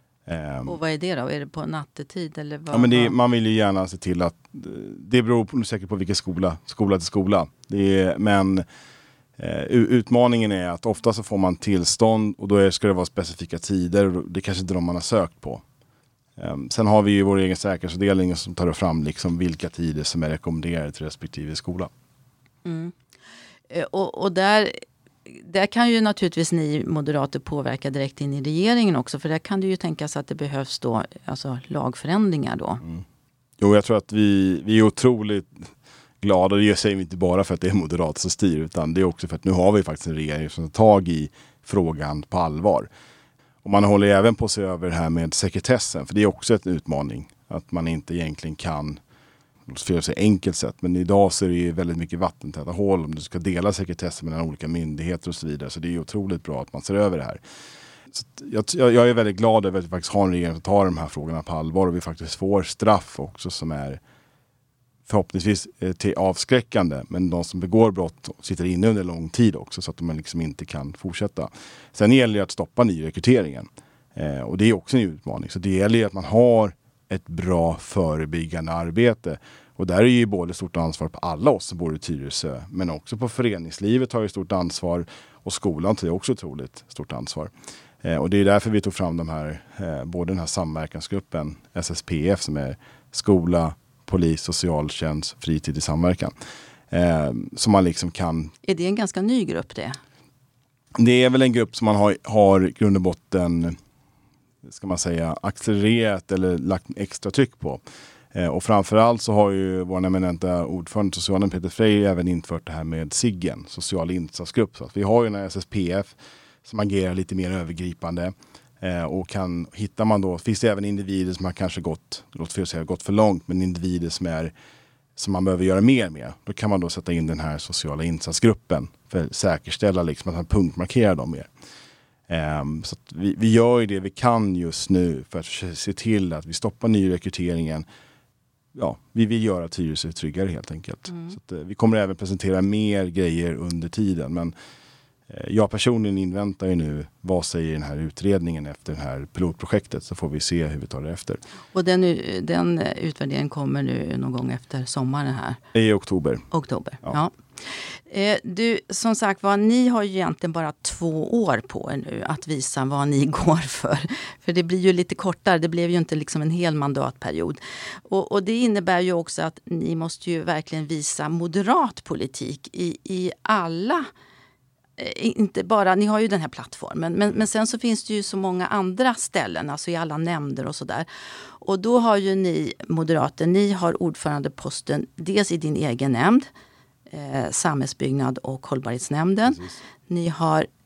Och vad är det då? Är det på nattetid? Eller vad? Ja, men det är, man vill ju gärna se till att, det beror på, säkert på vilken skola, skola till skola. Det är, men Uh, utmaningen är att ofta så får man tillstånd och då är, ska det vara specifika tider och det är kanske inte de man har sökt på. Um, sen har vi ju vår egen säkerhetsavdelning som tar fram liksom vilka tider som är rekommenderade till respektive skola. Mm. Uh, och och där, där kan ju naturligtvis ni moderater påverka direkt in i regeringen också, för där kan det ju tänkas att det behövs då alltså lagförändringar då. Mm. Jo, jag tror att vi, vi är otroligt glada, det säger vi inte bara för att det är moderat som styr, utan det är också för att nu har vi faktiskt en regering som tar tag i frågan på allvar. Och man håller även på att se över det här med sekretessen, för det är också en utmaning att man inte egentligen kan, för att säga enkelt sätt, men idag så är det ju väldigt mycket vattentäta hål om du ska dela sekretessen mellan olika myndigheter och så vidare, så det är ju otroligt bra att man ser över det här. Så jag, jag är väldigt glad över att vi faktiskt har en regering som tar de här frågorna på allvar och vi faktiskt får straff också som är förhoppningsvis till avskräckande, men de som begår brott sitter inne under lång tid också så att de liksom inte kan fortsätta. Sen gäller det att stoppa nyrekryteringen. Eh, och det är också en utmaning. Så det gäller ju att man har ett bra förebyggande arbete. Och där är ju både stort ansvar på alla oss som bor i Tyresö, men också på föreningslivet har ju stort ansvar och skolan tar ju också otroligt stort ansvar. Eh, och det är därför vi tog fram de här, eh, både den här samverkansgruppen S S P F som är skola, polis, socialtjänst, fritid i samverkan. Eh, som man liksom kan... Är det en ganska ny grupp det? Det är väl en grupp som man har, har i grund och botten, ska man säga, accelererat eller lagt extra tryck på. Eh, och framförallt så har ju vår eminenta ordförande, socialen Peter Frey, även infört det här med SIGGEN, social insatsgrupp. Så att vi har ju en S S P F som agerar lite mer övergripande. Eh, och kan, hittar man då, finns det även individer som har kanske gått, låt för säga, gått för långt, men individer som är som man behöver göra mer med. Då kan man då sätta in den här sociala insatsgruppen för att säkerställa liksom att man punktmarkerar dem mer. Eh, så att vi, vi gör ju det vi kan just nu för att se till att vi stoppar nyrekryteringen. Ja, vi vill göra Tyresö tryggare helt enkelt. Mm. Så att, eh, vi kommer även presentera mer grejer under tiden, men jag personligen inväntar ju nu vad säger den här utredningen efter det här pilotprojektet, så får vi se hur vi tar det efter. Och den, den utvärderingen kommer nu någon gång efter sommaren här? I oktober. Oktober, ja. ja. Eh, du, som sagt var, ni har ju egentligen bara två år på er nu att visa vad ni går för. För det blir ju lite kortare, det blev ju inte liksom en hel mandatperiod. Och, och det innebär ju också att ni måste ju verkligen visa moderat politik i, i alla... Inte bara, ni har ju den här plattformen, men, men sen så finns det ju så många andra ställen, alltså i alla nämnder och sådär. Och då har ju ni moderater, ni har ordförandeposten dels i din egen nämnd, eh, samhällsbyggnad och hållbarhetsnämnden. Precis. Ni har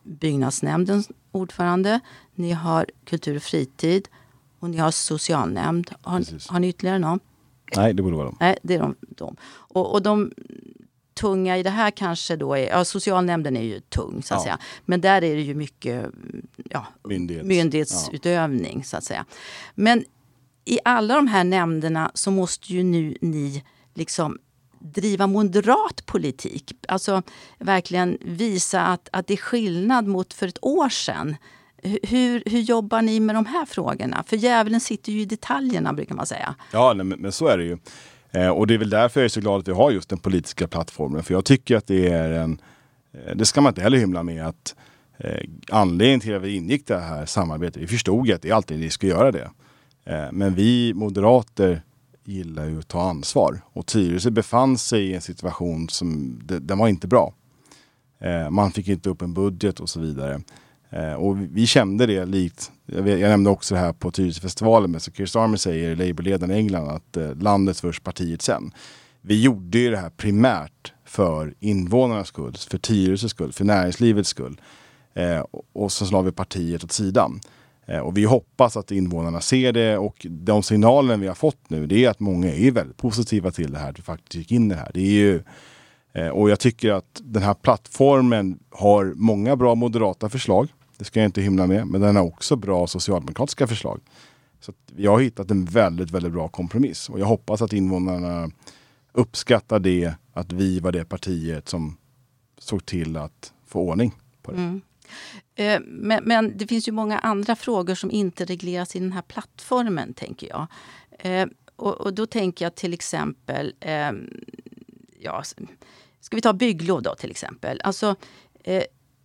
byggnadsnämndens ordförande, ni har kultur och fritid och ni har socialnämnd. Har, har ni ytterligare någon? Nej, det borde vara dem. Nej, det är de. de. Och, och de tunga i det här kanske då är, ja, socialnämnden är ju tung så att ja. säga. Men där är det ju mycket ja, Myndighets. myndighetsutövning ja. så att säga. Men i alla de här nämnderna så måste ju nu ni liksom driva moderat politik. Alltså verkligen visa att, att det är skillnad mot för ett år sedan. Hur, hur jobbar ni med de här frågorna? För djävulen sitter ju i detaljerna brukar man säga. Ja, nej, men, men så är det ju. Eh, och det är väl därför jag är så glad att vi har just den politiska plattformen. För jag tycker att det är en... Eh, det ska man inte heller hymla med att eh, anledningen till att vi ingick det här samarbetet, vi förstod att det är alltid vi ska göra det. Eh, men vi moderater gillar ju att ta ansvar. Och Tyresö befann sig i en situation som, det, den var inte bra. Eh, man fick inte upp en budget och så vidare. Eh, och vi, vi kände det likt, jag, vet, jag nämnde också det här på Tyresöfestivalen, men så Keir Starmer säger, Labourledaren i England, att eh, landet först, partiet sen. Vi gjorde ju det här primärt för invånarnas skull, för Tyresös skull, för näringslivets skull. Eh, och, och så la vi partiet åt sidan. Och vi hoppas att invånarna ser det, och de signalerna vi har fått nu, det är att många är väldigt positiva till det här, att vi faktiskt gick in i det här. Det är ju, och jag tycker att den här plattformen har många bra moderata förslag, det ska jag inte hymla med, men den har också bra socialdemokratiska förslag. Så att jag har hittat en väldigt, väldigt bra kompromiss, och jag hoppas att invånarna uppskattar det, att vi var det partiet som såg till att få ordning på det. Mm. Men, men det finns ju många andra frågor som inte regleras i den här plattformen, tänker jag. Eh, och, och då tänker jag till exempel, eh, ja, ska vi ta bygglov då till exempel. Alltså, eh,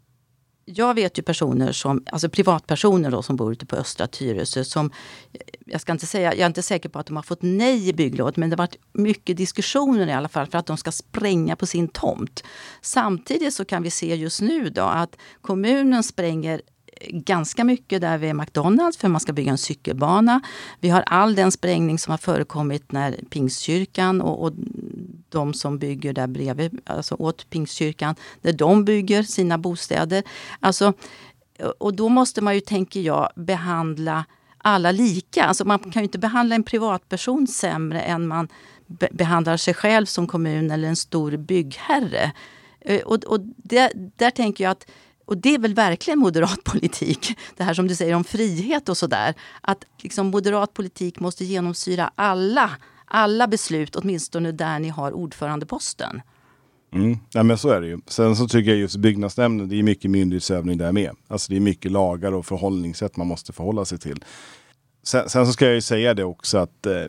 jag vet ju personer som, alltså privatpersoner då som bor ute på Östra Tyresö som, jag ska inte säga, jag är inte säker på att de har fått nej i bygglovet, men det har varit mycket diskussioner i alla fall för att de ska spränga på sin tomt. Samtidigt så kan vi se just nu då att kommunen spränger ganska mycket där vid McDonalds för man ska bygga en cykelbana. Vi har all den sprängning som har förekommit när Pingstkyrkan och, och de som bygger där bredvid, alltså åt Pingstkyrkan, när de bygger sina bostäder. Alltså, och då måste man ju, tänker jag, behandla alla lika. Alltså man kan ju inte behandla en privatperson sämre än man be- behandlar sig själv som kommun eller en stor byggherre. Och, och det, där tänker jag att, och det är väl verkligen moderat politik, det här som du säger om frihet och sådär, att liksom moderat politik måste genomsyra alla, alla beslut, åtminstone där ni har ordförandeposten. Mm. Ja, men så är det ju. Sen så tycker jag just byggnadsnämnden, det är mycket myndighetsövning där med. Alltså det är mycket lagar och förhållningssätt man måste förhålla sig till. Sen, sen så ska jag ju säga det också att eh,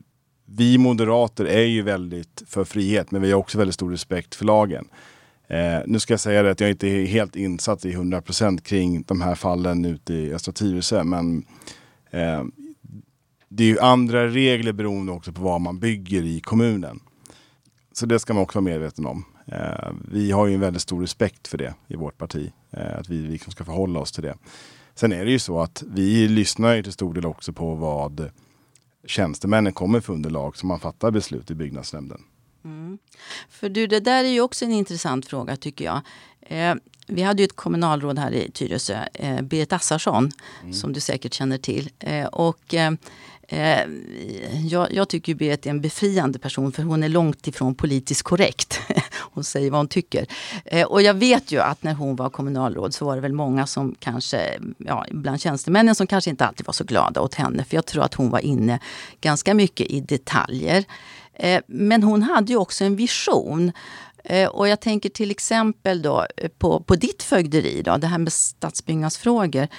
vi moderater är ju väldigt för frihet, men vi har också väldigt stor respekt för lagen. Eh, nu ska jag säga det att jag inte är helt insatt i hundra procent kring de här fallen ute i Östra Tyresö, men eh, det är ju andra regler beroende också på vad man bygger i kommunen. Så det ska man också vara medveten om. Eh, vi har ju en väldigt stor respekt för det i vårt parti, eh, att vi liksom ska förhålla oss till det. Sen är det ju så att vi lyssnar ju till stor del också på vad tjänstemännen kommer för underlag som man fattar beslut i byggnadsnämnden. Mm. För du, det där är ju också en intressant fråga tycker jag. Eh, vi hade ju ett kommunalråd här i Tyresö, eh, Berit Assarsson, mm. som du säkert känner till. Eh, och eh, eh, jag, jag tycker ju Berit är en befriande person, för hon är långt ifrån politiskt korrekt. Hon säger vad hon tycker. Eh, och jag vet ju att när hon var kommunalråd så var det väl många som kanske, ja, bland tjänstemännen som kanske inte alltid var så glada åt henne. För jag tror att hon var inne ganska mycket i detaljer. Men hon hade ju också en vision. Och jag tänker till exempel då på, på ditt fögderi då, det här med stadsbyggnadsfrågor.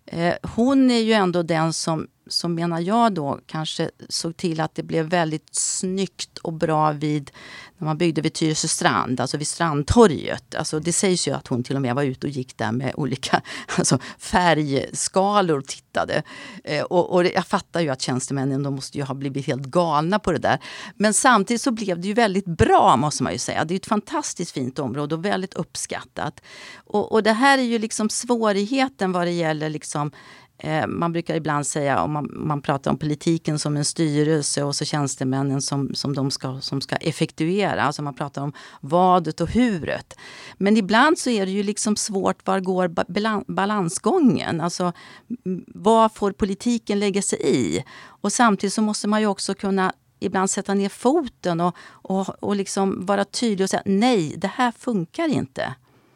Hon är ju ändå den som, som menar jag då kanske såg till att det blev väldigt snyggt och bra vid, när man byggde vid Tyresö strand, alltså vid Strandtorget. Alltså det sägs ju att hon till och med var ute och gick där med olika alltså färgskalor och tittade. Eh, och, och jag fattar ju att tjänstemännen, de måste ju ha blivit helt galna på det där. Men samtidigt så blev det ju väldigt bra, måste man ju säga. Det är ett fantastiskt fint område och väldigt uppskattat. Och, och det här är ju liksom svårigheten vad det gäller liksom eh, man brukar ibland säga, om man, man pratar om politiken som en styrelse och så tjänstemännen som, som de ska, som ska effektuera. Alltså man pratar om vadet och huret. Men ibland så är det ju liksom svårt, var går ba- balansgången? Alltså vad får politiken lägga sig i? Och samtidigt så måste man ju också kunna ibland sätta ner foten och, och, och liksom vara tydlig och säga nej, det här funkar inte.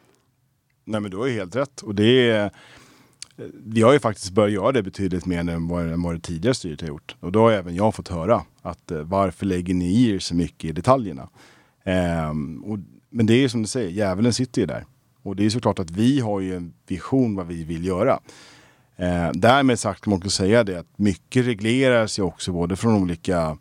Nej, men du har ju helt rätt. Och det är, vi har ju faktiskt börjat göra det betydligt mer än vad, än vad det tidigare styret har gjort. Och då har även jag fått höra att varför lägger ni i er så mycket i detaljerna? Ehm, och, men det är ju som du säger, djävulen sitter ju där. Och det är såklart att vi har ju en vision vad vi vill göra. Ehm, därmed sagt kan man också säga det att mycket regleras ju också både från olika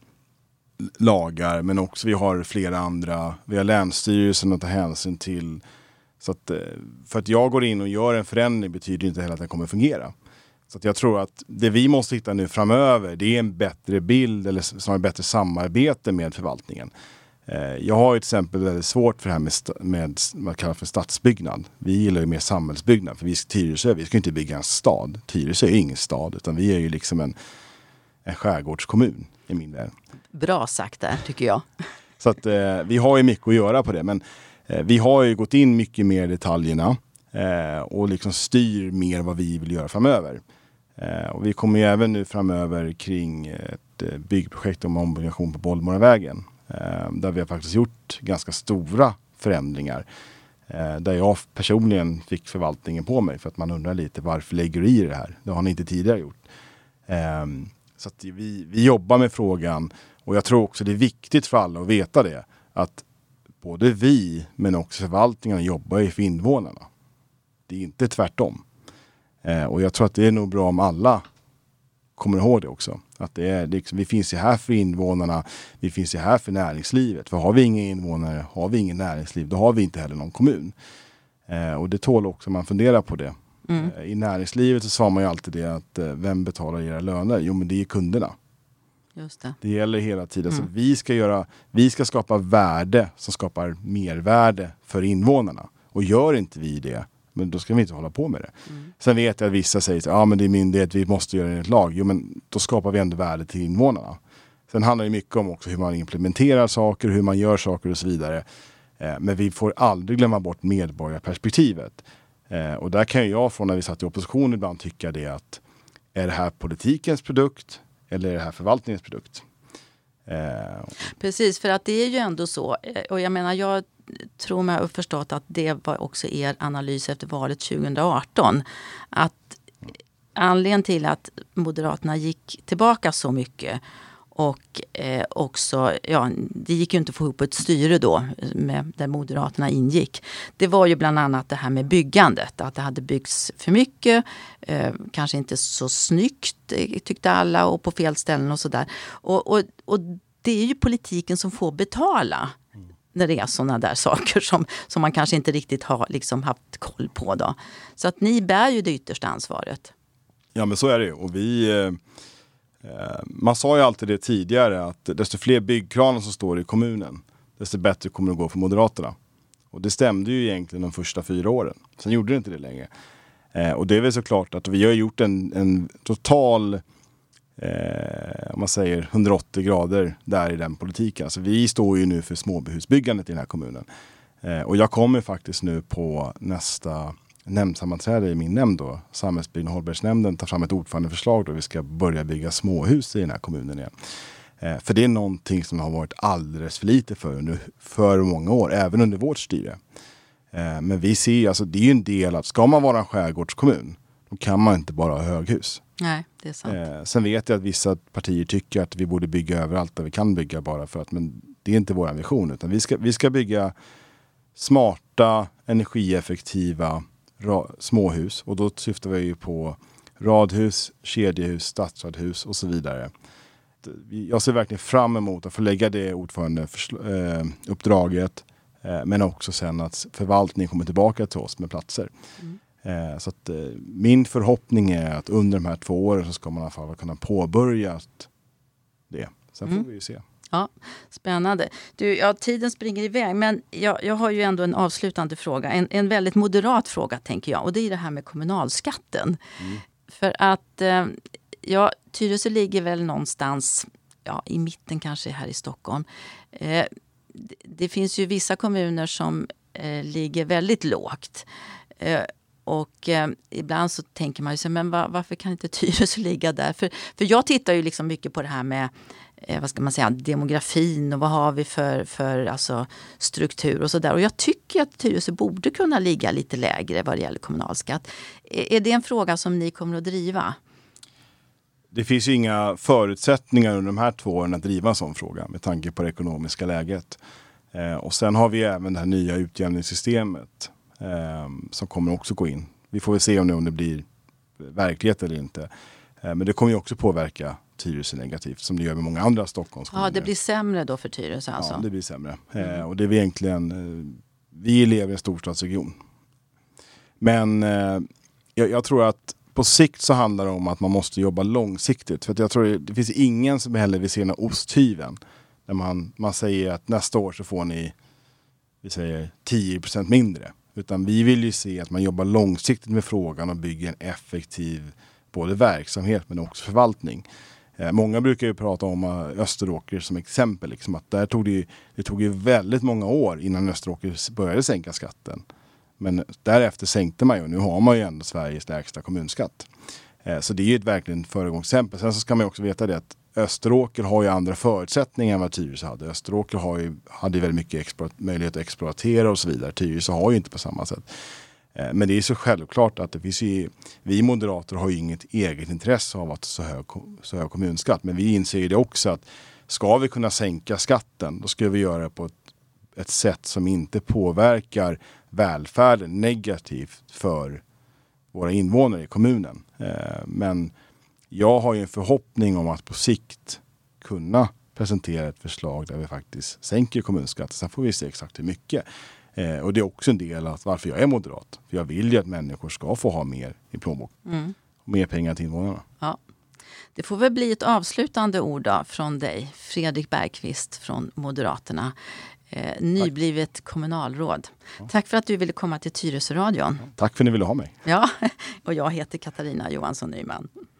lagar, men också vi har flera andra, vi har länsstyrelsen att ta hänsyn till. Så att, för att jag går in och gör en förändring betyder inte heller att den kommer fungera. Så att jag tror att det vi måste hitta nu framöver, det är en bättre bild eller snarare bättre samarbete med förvaltningen. Jag har till exempel väldigt svårt för det här med, med vad man kallar för stadsbyggnad. Vi gillar ju mer samhällsbyggnad, för vi ska Tyresö, vi ska inte bygga en stad. Tyresö är ju ingen stad, utan vi är ju liksom en, en skärgårdskommun i min värld. Bra sagt där, tycker jag. Så att eh, vi har ju mycket att göra på det, men eh, vi har ju gått in mycket mer i detaljerna eh, och liksom styr mer vad vi vill göra framöver. Eh, och vi kommer ju även nu framöver kring ett eh, byggprojekt om ombyggnation på Bollmoravägen. Eh, där vi har faktiskt gjort ganska stora förändringar. Eh, där jag personligen fick förvaltningen på mig för att man undrar lite varför lägger du i det här? Det har ni inte tidigare gjort. Eh, så att vi, vi jobbar med frågan. Och jag tror också det är viktigt för alla att veta det. Att både vi men också förvaltningarna jobbar ju för invånarna. Det är inte tvärtom. Eh, och jag tror att det är nog bra om alla kommer ihåg det också. Att det är liksom, vi finns ju här för invånarna. Vi finns ju här för näringslivet. För har vi inga invånare, har vi ingen näringsliv, då har vi inte heller någon kommun. Eh, och det tål också man funderar på det. Mm. Eh, I näringslivet så sa man ju alltid det att eh, vem betalar era löner? Jo, men det är kunderna. Just det. Det gäller hela tiden. Mm. Så vi ska göra, vi ska skapa värde som skapar mervärde för invånarna. Och gör inte vi det, men då ska vi inte hålla på med det. Mm. Sen vet jag att vissa säger att ja, men det är myndighet, vi måste göra det i ett lag. Jo, men då skapar vi ändå värde till invånarna. Sen handlar det mycket om också hur man implementerar saker, hur man gör saker och så vidare. Eh, men vi får aldrig glömma bort medborgarperspektivet. Eh, och där kan jag från när vi satt i opposition ibland tycka det att är det här politikens produkt eller är det här förvaltningens produkt? Eh. Precis, för att det är ju ändå så. Och jag menar, jag tror mig ha förstått att det var också er analys efter valet tjugo arton. Att anledningen till att Moderaterna gick tillbaka så mycket och eh, också, ja, det gick ju inte att få ihop ett styre då med, där Moderaterna ingick. Det var ju bland annat det här med byggandet. Att det hade byggts för mycket, eh, kanske inte så snyggt tyckte alla och på fel ställen och sådär. Och, och, och det är ju politiken som får betala när det är sådana där saker som, som man kanske inte riktigt har liksom haft koll på då. Så att ni bär ju det yttersta ansvaret. Ja, men så är det. Och vi... Eh... Man sa ju alltid det tidigare att desto fler byggkranar som står i kommunen, desto bättre kommer det gå för Moderaterna. Och det stämde ju egentligen de första fyra åren. Sen gjorde det inte det längre. Eh, och det är väl såklart att vi har gjort en, en total, eh, om man säger hundraåttio grader där i den politiken. Alltså vi står ju nu för småhusbyggandet i den här kommunen. Eh, och jag kommer faktiskt nu på nästa nämndsammanträde i min nämnd då, Samhällsbyggnad och hållbarhetsnämnden, tar fram ett ordförandeförslag då vi ska börja bygga småhus i den här kommunen igen. Eh, för det är någonting som har varit alldeles för lite för under för många år, även under vårt styre. Eh, men vi ser, alltså det är ju en del att ska man vara en skärgårdskommun, då kan man inte bara ha höghus. Nej, det är sant. Eh, sen vet jag att vissa partier tycker att vi borde bygga överallt där vi kan bygga bara för att, men det är inte vår vision, utan vi ska, vi ska bygga smarta, energieffektiva Ra- småhus, och då syftar vi ju på radhus, kedjehus, stadsradhus och så vidare. Jag ser verkligen fram emot att få lägga det ordförandeuppdraget eh, eh, men också sen att förvaltningen kommer tillbaka till oss med platser. Mm. Eh, så att eh, min förhoppning är att under de här två åren så ska man i alla fall kunna påbörja det. Sen får mm. vi ju se. Ja, spännande. Du, ja, tiden springer iväg, men jag, jag har ju ändå en avslutande fråga. En, en väldigt moderat fråga tänker jag, och det är det här med kommunalskatten. Mm. För att eh, ja, Tyresö ligger väl någonstans ja, i mitten kanske här i Stockholm. Eh, det, det finns ju vissa kommuner som eh, ligger väldigt lågt. Eh, och eh, ibland så tänker man ju sig, men var, varför kan inte Tyresö ligga där? För, för jag tittar ju liksom mycket på det här med eh, vad ska man säga, demografin och vad har vi för, för alltså, struktur och sådär. Och jag tycker att Tyresö borde kunna ligga lite lägre vad det gäller kommunalskatt. Är, är det en fråga som ni kommer att driva? Det finns ju inga förutsättningar under de här två åren att driva en sån fråga med tanke på det ekonomiska läget. Eh, och sen har vi även det här nya utjämningssystemet eh, som kommer också gå in. Vi får väl se om det, om det blir verklighet eller inte. Eh, men det kommer ju också påverka Tyresö negativt som det gör med många andra Stockholmskommuner. Ja, det blir sämre då för Tyresö alltså? Ja, det blir sämre. Mm. Eh, och det är vi egentligen, eh, vi lever i en storstadsregion. Men eh, jag, jag tror att på sikt så handlar det om att man måste jobba långsiktigt. För att jag tror det, det finns ingen som heller vill se några osthyveln. När man, man säger att nästa år så får ni, vi säger tio procent mindre. Utan vi vill ju se att man jobbar långsiktigt med frågan och bygger en effektiv både verksamhet men också förvaltning. Eh, många brukar ju prata om uh, Österåker som exempel. Liksom, att där tog det, det tog ju väldigt många år innan Österåker började sänka skatten. Men därefter sänkte man ju och nu har man ju ändå Sveriges lägsta kommunskatt. Eh, så det är ju ett verkligen föregångsexempel. Sen så ska man ju också veta det att Österåker har ju andra förutsättningar än vad Tyresö hade. Österåker har ju, hade ju väldigt mycket exploat- möjlighet att exploatera och så vidare. Tyresö har ju inte på samma sätt. Eh, men det är så självklart att det finns ju, vi moderater har ju inget eget intresse av att så hög, så hög kommunskatt. Men vi inser ju det också att ska vi kunna sänka skatten då ska vi göra det på ett, ett sätt som inte påverkar välfärden negativt för våra invånare i kommunen. Eh, men jag har ju en förhoppning om att på sikt kunna presentera ett förslag där vi faktiskt sänker kommunskatten. Sen får vi se exakt hur mycket. Eh, och det är också en del av varför jag är moderat. För jag vill ju att människor ska få ha mer i plånbok. Mm. Mer pengar till invånarna. Ja. Det får väl bli ett avslutande ord då från dig, Fredrik Bergqvist från Moderaterna. Eh, nyblivet Tack. kommunalråd. Ja. Tack för att du ville komma till Tyresö-radion. Ja, tack för att ni ville ha mig. Ja, och jag heter Katarina Johansson Nyman.